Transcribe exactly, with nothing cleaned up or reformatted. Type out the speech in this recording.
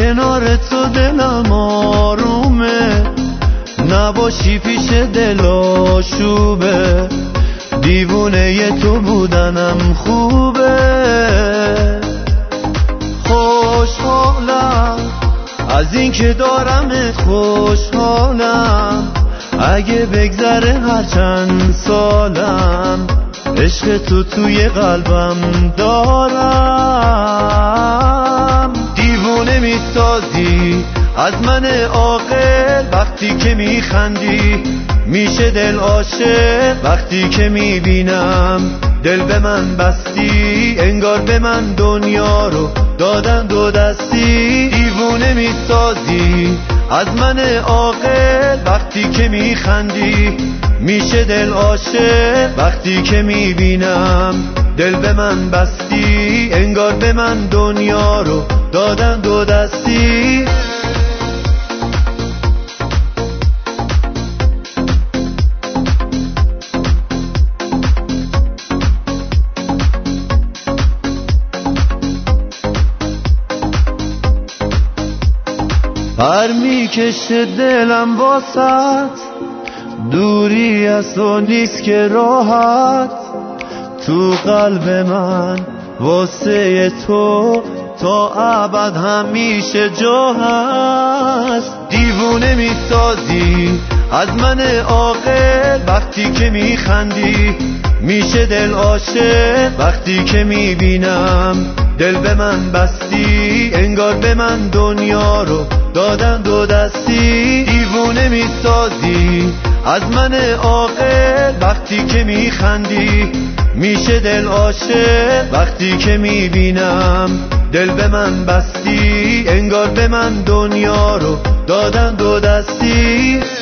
کنار تو دلم آرومه، نباشی پیش دل آشوبه، دیوونه تو بودنم خوبه. خوشحالم از این که دارمت، خوشحالم اگه بگذره هر چند سالم، عشق تو توی قلبم دارم. دیوونه میسازی از من عاقل وقتی که میخندی، میشه دل عاشق وقتی که میبینم. دل به من بستی انگار به من دنیا رو دادن دو دستی. دیوونه میسازی از من عاقل وقتی که میخندی، میشه دل عاشق وقتی که میبینم. دل به من بستی انگار به من دنیا رو دادن دو دستی. پر میکشه دلم واسط، دوری از تو نیست که راحت. تو قلب من واسه تو تا ابد همیشه جا هست. دیوونه میسازی از من عاقل وقتی که میخندی، میشه دل عاشق وقتی که میبینم. دل به من بستی انگار به من دنیا رو دادن دو دستی. دیوونه میسازی از من عاقل وقتی که میخندی، میشه دل عاشق وقتی که میبینم. دل به من بستی انگار به من دنیا رو دادن دو دستی.